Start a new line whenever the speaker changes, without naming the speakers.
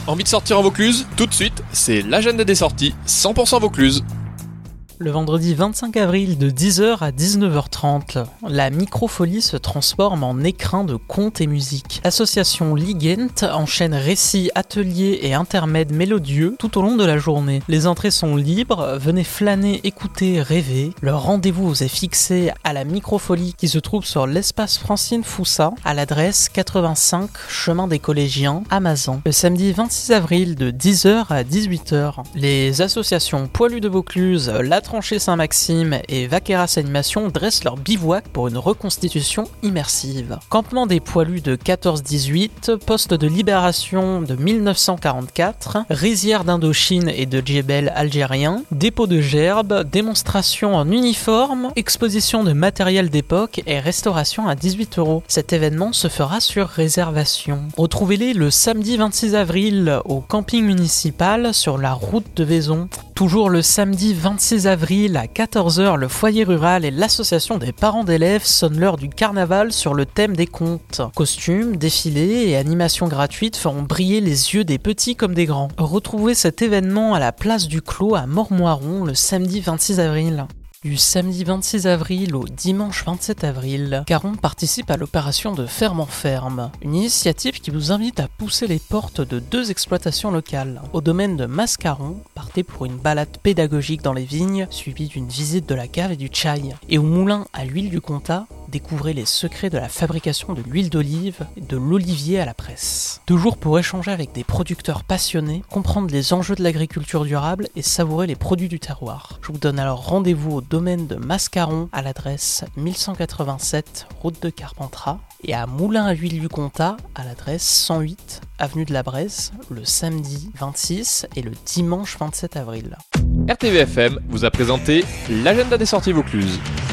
Envie de sortir en Vaucluse? Tout de suite, c'est l'agenda des sorties 100% Vaucluse.
Le vendredi 25 avril de 10h à 19h30, la microfolie se transforme en écrin de contes et musique. L'association Ligent enchaîne récits, ateliers et intermèdes mélodieux tout au long de la journée. Les entrées sont libres, venez flâner, écouter, rêver. Le rendez-vous est fixé à la microfolie qui se trouve sur l'espace Francine Foussa, à l'adresse 85 chemin des Collégiens, à Mazan. Le samedi 26 avril de 10h à 18h, les associations Poilus de Vaucluse, La Tranchée Saint-Maxime et Vaqueras Animation dressent leur bivouac pour une reconstitution immersive. Campement des Poilus de 14-18, poste de libération de 1944, rizière d'Indochine et de djebel algérien, dépôt de gerbes, démonstration en uniforme, exposition de matériel d'époque et restauration à 18€. Cet événement se fera sur réservation. Retrouvez-les le samedi 26 avril au camping municipal sur la route de Vaison. Toujours le samedi 26 avril à 14h, le foyer rural et l'association des parents d'élèves sonnent l'heure du carnaval sur le thème des contes. Costumes, défilés et animations gratuites feront briller les yeux des petits comme des grands. Retrouvez cet événement à la place du Clos à Mormoiron le samedi 26 avril. Du samedi 26 avril au dimanche 27 avril, Caron participe à l'opération de Ferme en Ferme, une initiative qui vous invite à pousser les portes de 2 exploitations locales. Au domaine de Mascaron, partez pour une balade pédagogique dans les vignes, suivie d'une visite de la cave et du tchai. Et au moulin à l'huile du Comtat, découvrez les secrets de la fabrication de l'huile d'olive et de l'olivier à la presse. 2 jours pour échanger avec des producteurs passionnés, comprendre les enjeux de l'agriculture durable et savourer les produits du terroir. Je vous donne alors rendez-vous au domaine de Mascaron à l'adresse 1187 route de Carpentras et à Moulin à l'huile du Comtat à l'adresse 108 avenue de la Bresse le samedi 26 et le dimanche 27 avril.
RTVFM vous a présenté l'agenda des sorties Vaucluse.